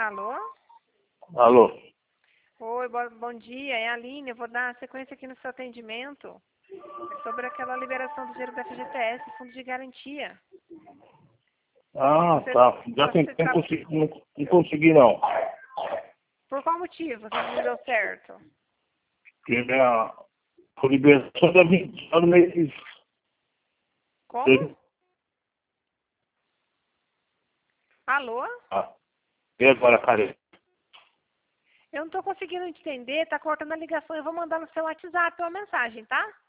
Alô? Alô? Oi, bom dia, é a Aline. Eu vou dar sequência aqui no seu atendimento sobre aquela liberação do dinheiro da FGTS, Fundo de Garantia. Ah, tá. Já tentei, não consegui não. Por qual motivo que não deu certo? Porque minha liberação da 20 no mês. Como? Alô? Ah, e agora, cara? Eu não estou conseguindo entender, tá cortando a ligação. Eu vou mandar no seu WhatsApp uma mensagem, tá?